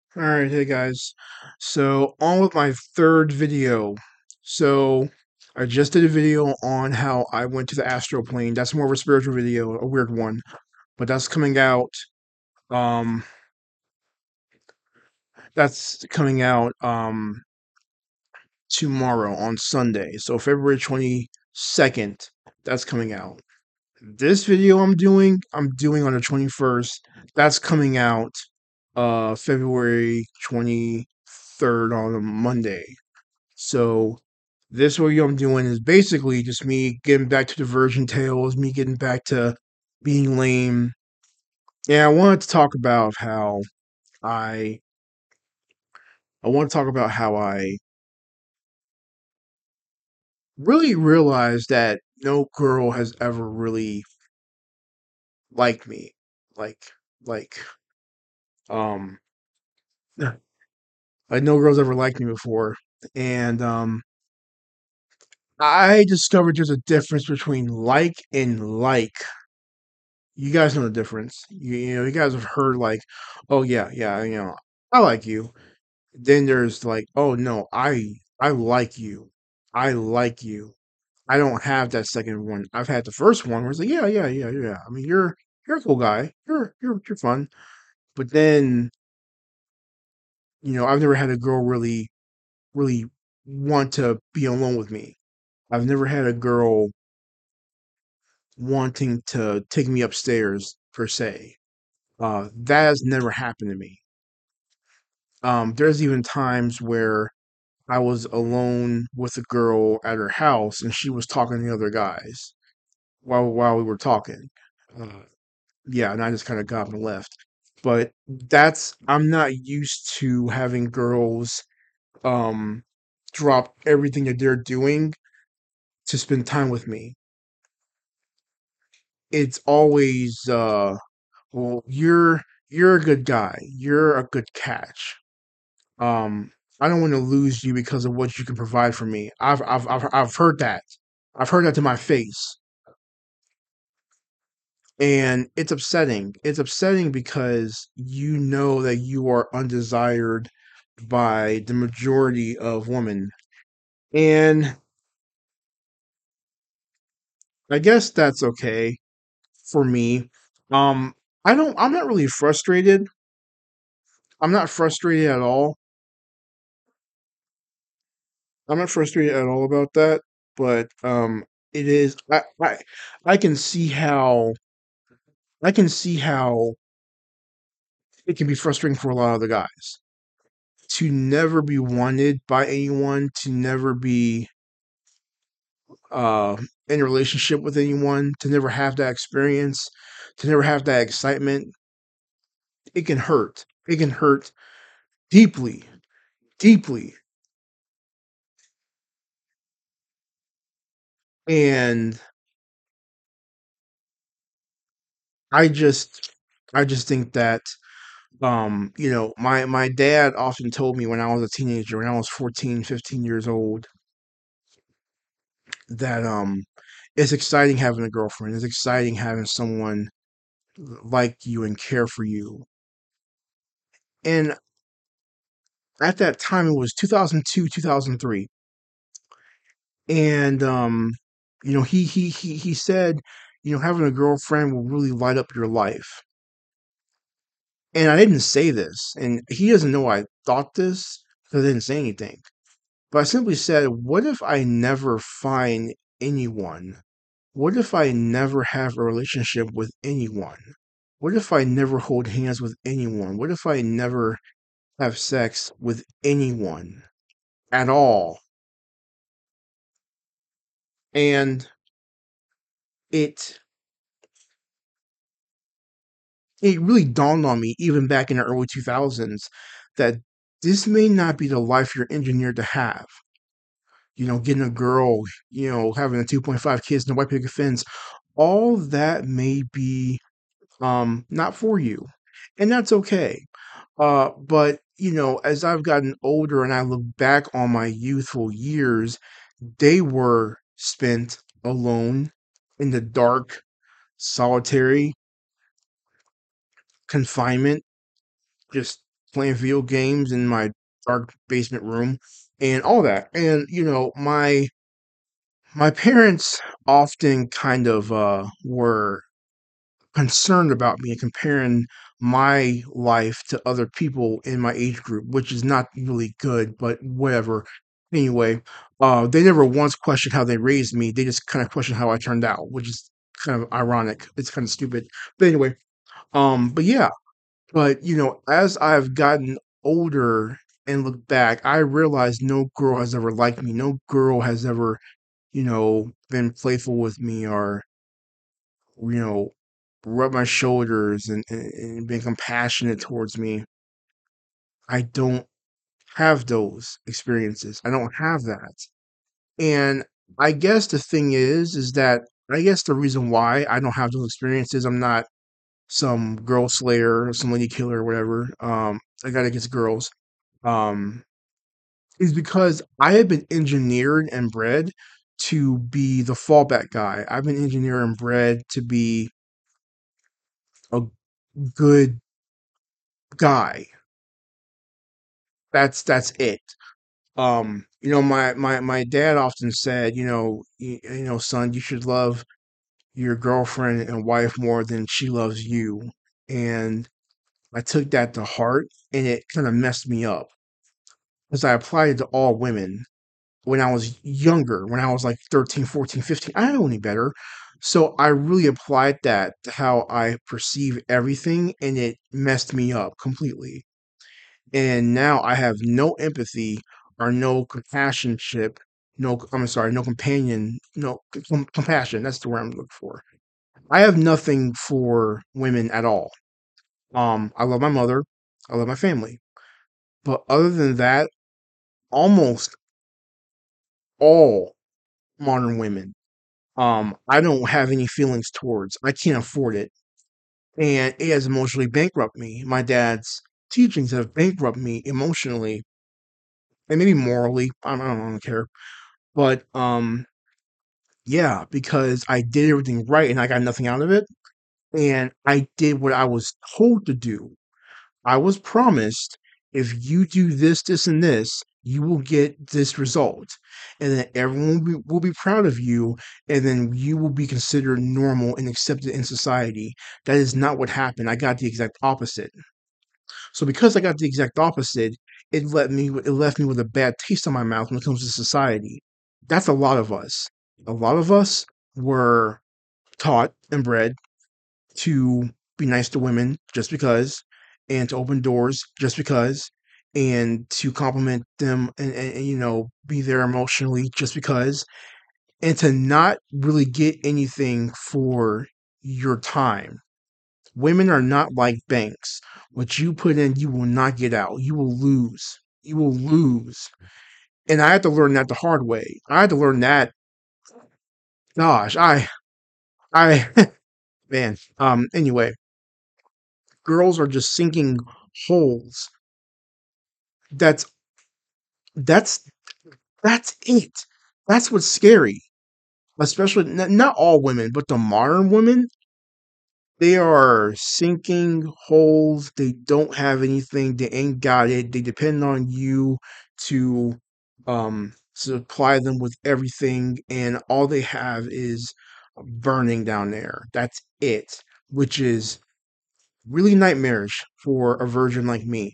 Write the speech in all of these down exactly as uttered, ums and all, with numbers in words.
All right, hey guys. So, on with my third video. So, I just did a video on how I went to the astral plane. That's more of a spiritual video, a weird one, but that's coming out um that's coming out um tomorrow on Sunday. So, February twenty-second, that's coming out. This video I'm doing, I'm doing on the twenty-first. That's coming out uh February twenty-third on a Monday. So this video I'm doing is basically just me getting back to the Virgin Tales, me getting back to being lame. And I wanted to talk about how I I want to talk about how I really realized that no girl has ever really liked me. Like like um like no girl's ever liked me before. And um I discovered there's a difference between like and like. You guys know the difference. You, you know, you guys have heard like, oh yeah, yeah, you know, I like you. Then there's like, oh no, I I like you. I like you. I don't have that second one. I've had the first one where it's like, yeah, yeah, yeah, yeah. I mean, you're you're a cool guy. You're you're you're fun. But then, you know, I've never had a girl really really want to be alone with me. I've never had a girl wanting to take me upstairs per se. Uh, that has never happened to me. Um, there's even times where I was alone with a girl at her house and she was talking to the other guys while while we were talking. Uh, yeah, and I just kind of got up and left. But that's I'm not used to having girls um drop everything that they're doing to spend time with me. It's always uh well, you're you're a good guy. You're a good catch. Um, I don't want to lose you because of what you can provide for me. I've I've I've I've heard that. I've heard that to my face. And it's upsetting. It's upsetting because you know that you are undesired by the majority of women. And I guess that's okay for me. Um, I don't I'm not really frustrated. I'm not frustrated at all. I'm not frustrated at all about that, but um it is I I I can see how I can see how it can be frustrating for a lot of the guys to never be wanted by anyone, to never be uh, in a relationship with anyone, to never have that experience, to never have that excitement. It can hurt. It can hurt deeply, deeply. And I just, I just think that, um, you know, my my dad often told me when I was a teenager, when I was fourteen, fifteen years old, that um it's exciting having a girlfriend. It's exciting having someone like you and care for you. And at that time it was two thousand two, two thousand three. And um you know, he he he he said, you know, having a girlfriend will really light up your life. And I didn't say this, and he doesn't know I thought this because I didn't say anything. But I simply said, what if I never find anyone? What if I never have a relationship with anyone? What if I never hold hands with anyone? What if I never have sex with anyone at all? And it it really dawned on me even back in the early two thousands that this may not be the life you're engineered to have. You know, getting a girl, you know, having a two point five kids and a white picket fence, all that may be um not for you. And that's okay. Uh, but you know, as I've gotten older and I look back on my youthful years, they were spent alone in the dark, solitary confinement, just playing video games in my dark basement room and all that. And you know, my my parents often kind of uh were concerned about me and comparing my life to other people in my age group, which is not really good, but whatever. Anyway, uh, they never once questioned how they raised me. They just kind of questioned how I turned out, which is kind of ironic. It's kind of stupid. But anyway, um, but yeah, but you know, as I've gotten older and look back, I realized no girl has ever liked me. No girl has ever, you know, been playful with me or you know, rub my shoulders and, and, and been compassionate towards me. I don't have those experiences. I don't have that. And I guess the thing is, is that I guess the reason why I don't have those experiences, I'm not some girl slayer or some lady killer or whatever. Um, I got against girls. Um, is because I have been engineered and bred to be the fallback guy. I've been engineered and bred to be a good guy. That's that's it. Um, you know, my my my dad often said, you know, you, you know, son, you should love your girlfriend and wife more than she loves you. And I took that to heart, and it kind of messed me up because I applied it to all women when I was younger, when I was like thirteen, fourteen, fifteen. I didn't know any better. So I really applied that to how I perceive everything, and it messed me up completely. And now I have no empathy or no companionship, no, I'm sorry, no companion, no com- compassion. That's the word I'm looking for. I have nothing for women at all. Um, I love my mother, I love my family, but other than that, almost all modern women, um, I don't have any feelings towards. I can't afford it, and it has emotionally bankrupt me. My dad's teachings have bankrupt me emotionally and maybe morally. I don't, I don't care. But um, yeah, because I did everything right and I got nothing out of it. And I did what I was told to do. I was promised if you do this, this, and this, you will get this result. And then everyone will be, will be proud of you. And then you will be considered normal and accepted in society. That is not what happened. I got the exact opposite. So because I got the exact opposite, it let me it left me with a bad taste in my mouth when it comes to society. That's a lot of us. A lot of us were taught and bred to be nice to women just because, and to open doors just because, and to compliment them and, and, and, you know be there emotionally just because, and to not really get anything for your time. Women are not like banks. What you put in, you will not get out. You will lose. You will lose. And I had to learn that the hard way. I had to learn that. Gosh, I, I, man. Um. Anyway, girls are just sinking holes. That's that's that's it. That's what's scary. Especially n- not all women, but the modern women. They are sinking holes. They don't have anything. They ain't got it. They depend on you to um supply them with everything, and all they have is burning down there. That's it, which is really nightmarish for a virgin like me.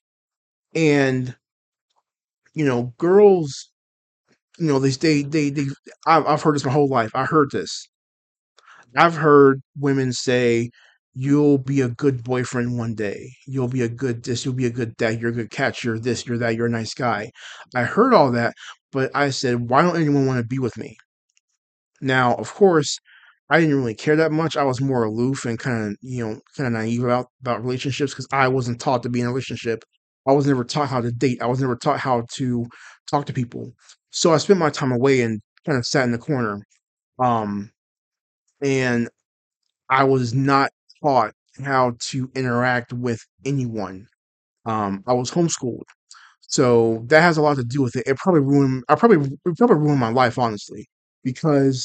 And you know, girls, you know, they they they, they I've, I've heard this my whole life. I heard this. I've heard women say, "You'll be a good boyfriend one day. You'll be a good this. You'll be a good dad. You're a good catch. You're this. You're that. You're a nice guy." I heard all that, but I said, "Why don't anyone want to be with me?" Now, of course, I didn't really care that much. I was more aloof and kind of, you know, kind of naive about about relationships because I wasn't taught to be in a relationship. I was never taught how to date. I was never taught how to talk to people. So I spent my time away and kind of sat in the corner. Um, and I was not taught how to interact with anyone. Um, I was homeschooled, so that has a lot to do with it. It probably ruined. I probably it probably ruined my life, honestly, because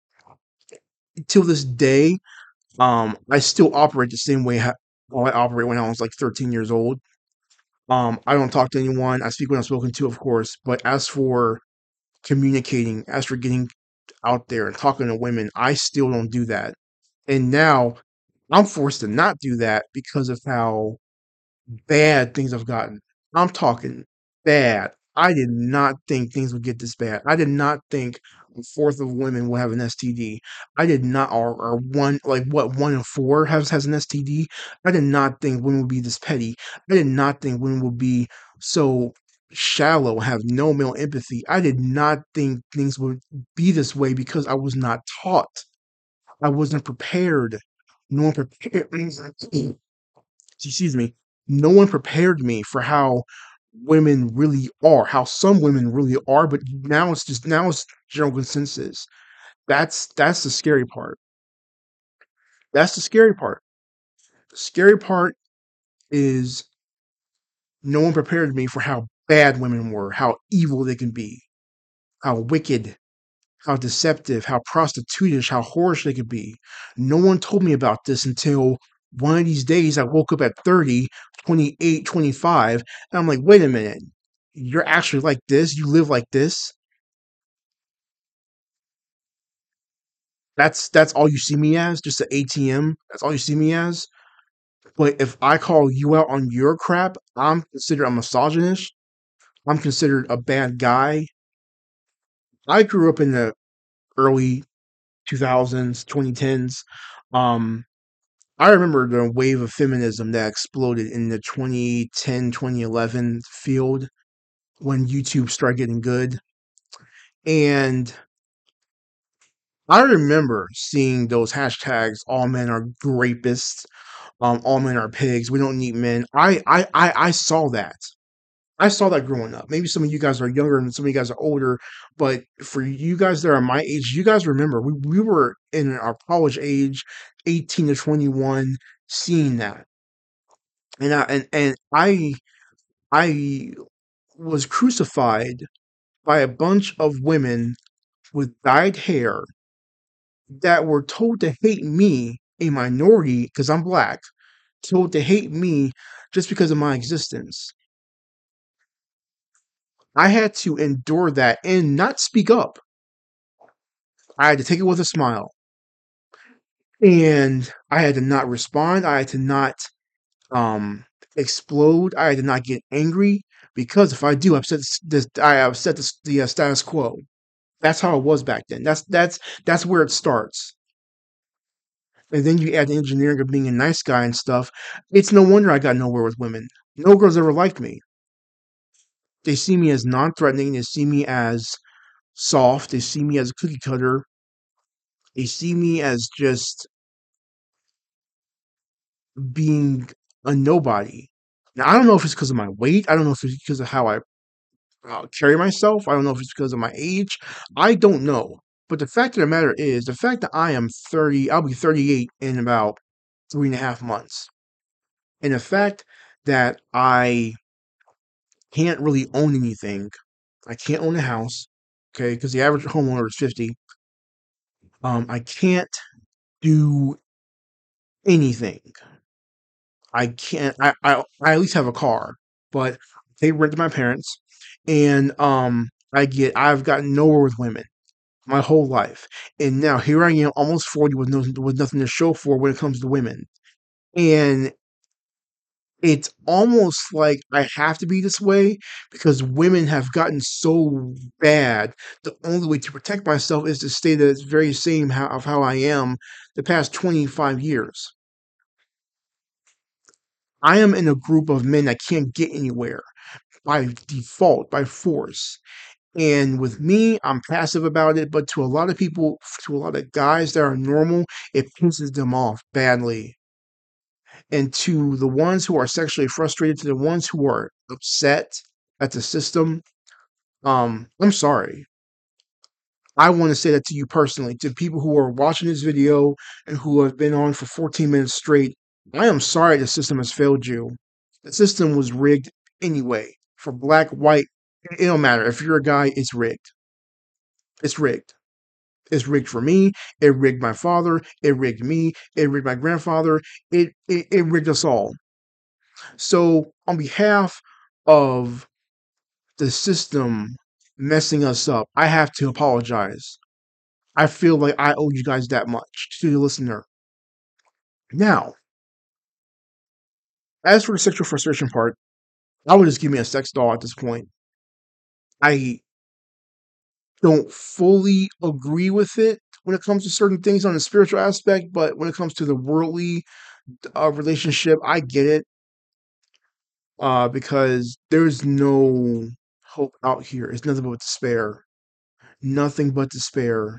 till this day, um, I still operate the same way how I operate when I was like thirteen years old. Um, I don't talk to anyone. I speak when I'm spoken to, of course. But as for communicating, as for getting out there and talking to women, I still don't do that. And now I'm forced to not do that because of how bad things have gotten. I'm talking bad. I did not think things would get this bad. I did not think a fourth of women will have an S T D. I did not, or, or one, like what, one in four has, has an S T D. I did not think women would be this petty. I did not think women would be so shallow, have no male empathy. I did not think things would be this way because I was not taught. I wasn't prepared. No one prepared. Excuse me, no one prepared me for how women really are, how some women really are, but now it's just now it's general consensus. That's that's the scary part. That's the scary part. The scary part is no one prepared me for how bad women were, how evil they can be, how wicked, how deceptive, how prostitutish, how whorish they could be. No one told me about this until one of these days I woke up at thirty, twenty-eight, twenty-five, and I'm like, wait a minute. You're actually like this? You live like this? That's that's all you see me as? Just an A T M? That's all you see me as? But if I call you out on your crap, I'm considered a misogynist. I'm considered a bad guy. I grew up in the early two thousands, twenty tens. Um, I remember the wave of feminism that exploded in the twenty ten, twenty eleven field when YouTube started getting good. And I remember seeing those hashtags, all men are rapists, um, all men are pigs, we don't need men. I, I, I, I saw that. I saw that growing up. Maybe some of you guys are younger and some of you guys are older, but for you guys that are my age, you guys remember we, we were in our college age, eighteen to twenty-one, seeing that. And I, and, and I I was crucified by a bunch of women with dyed hair that were told to hate me, a minority, because I'm black, told to hate me just because of my existence. I had to endure that and not speak up. I had to take it with a smile. And I had to not respond. I had to not um, explode. I had to not get angry because if I do, upset this, I upset the, the uh, status quo. That's how it was back then. That's that's that's where it starts. And then you add the engineering of being a nice guy and stuff. It's no wonder I got nowhere with women. No girls ever liked me. They see me as non-threatening. They see me as soft. They see me as a cookie cutter. They see me as just being a nobody. Now I don't know if it's because of my weight. I don't know if it's because of how I uh, carry myself. I don't know if it's because of my age. I don't know. But the fact of the matter is, the fact that I am thirty, I'll be thirty-eight in about three and a half months. And the fact that I can't really own anything, I can't own a house, okay, because the average homeowner is fifty. Um, I can't do anything. I can't, I, I, I at least have a car, but they rent to my parents. And um, I get, I've gotten nowhere with women my whole life. And now here I am, almost forty, with no with nothing to show for when it comes to women. And it's almost like I have to be this way because women have gotten so bad. The only way to protect myself is to stay the very same how, of how I am the past twenty-five years. I am in a group of men that can't get anywhere by default, by force. And with me, I'm passive about it, but to a lot of people, to a lot of guys that are normal, it pisses them off badly. And to the ones who are sexually frustrated, to the ones who are upset at the system, um, I'm sorry. I want to say that to you personally, to people who are watching this video and who have been on for fourteen minutes straight. I am sorry the system has failed you. The system was rigged anyway. For black, white, it don't matter. If you're a guy, it's rigged. It's rigged. It's rigged for me. It rigged my father. It rigged me. It rigged my grandfather. It, it, it rigged us all. So, on behalf of the system messing us up, I have to apologize. I feel like I owe you guys that much to the listener. Now, as for the sexual frustration part, I would just give me a sex doll at this point. I don't fully agree with it when it comes to certain things on the spiritual aspect, but when it comes to the worldly uh, relationship, I get it uh, because there's no hope out here. It's nothing but despair. Nothing but despair.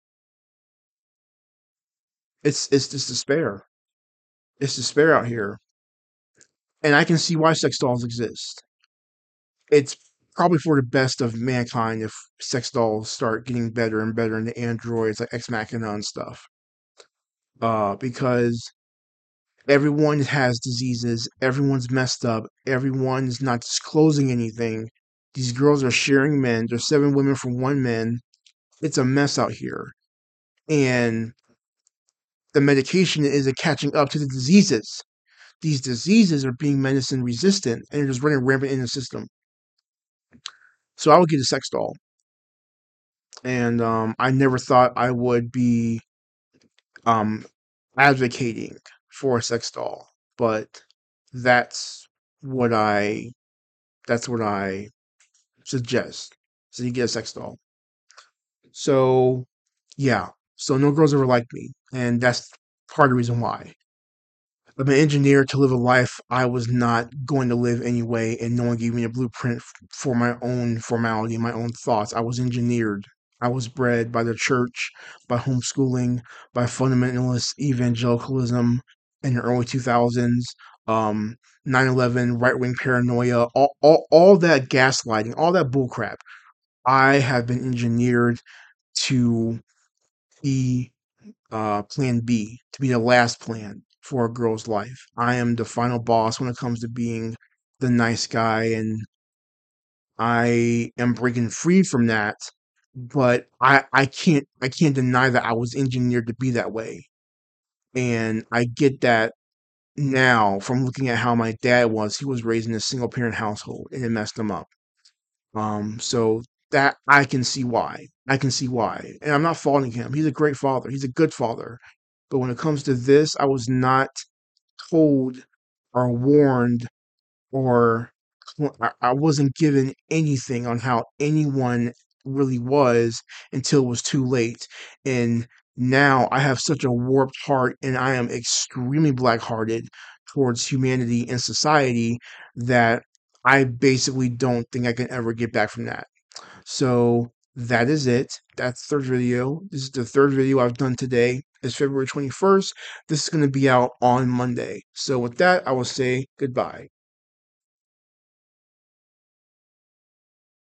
It's it's just despair. It's despair out here, and I can see why sex dolls exist. It's probably for the best of mankind if sex dolls start getting better and better into androids like Ex Machina and stuff. Uh, because everyone has diseases, everyone's messed up, everyone's not disclosing anything. These girls are sharing men. There's seven women for one man. It's a mess out here. And the medication isn't catching up to the diseases. These diseases are being medicine resistant and they're just running rampant in the system. So I would get a sex doll. And um, I never thought I would be um, advocating for a sex doll, but that's what I that's what I suggest. So you get a sex doll. So yeah. So no girls ever liked me, and that's part of the reason why. I'm an engineer to live a life I was not going to live anyway, and no one gave me a blueprint f- for my own formality, my own thoughts. I was engineered. I was bred by the church, by homeschooling, by fundamentalist evangelicalism in the early two thousands, um, nine eleven, right wing paranoia, all, all, all that gaslighting, all that bullcrap. I have been engineered to be uh, plan B, to be the last plan for a girl's life. I am the final boss when it comes to being the nice guy, and I am breaking free from that. But I, I can't I can't deny that I was engineered to be that way, and I get that now from looking at how my dad was. He was raised in a single parent household, and it messed him up. Um, so that I can see why. I can see why. And I'm not faulting him. He's a great father. He's a good father. But when it comes to this, I was not told or warned or I I wasn't given anything on how anyone really was until it was too late. And now I have such a warped heart and I am extremely black-hearted towards humanity and society that I basically don't think I can ever get back from that. So that is it. That's the third video. This is the third video I've done today. It's February twenty-first. This is going to be out on Monday. So with that, I will say goodbye.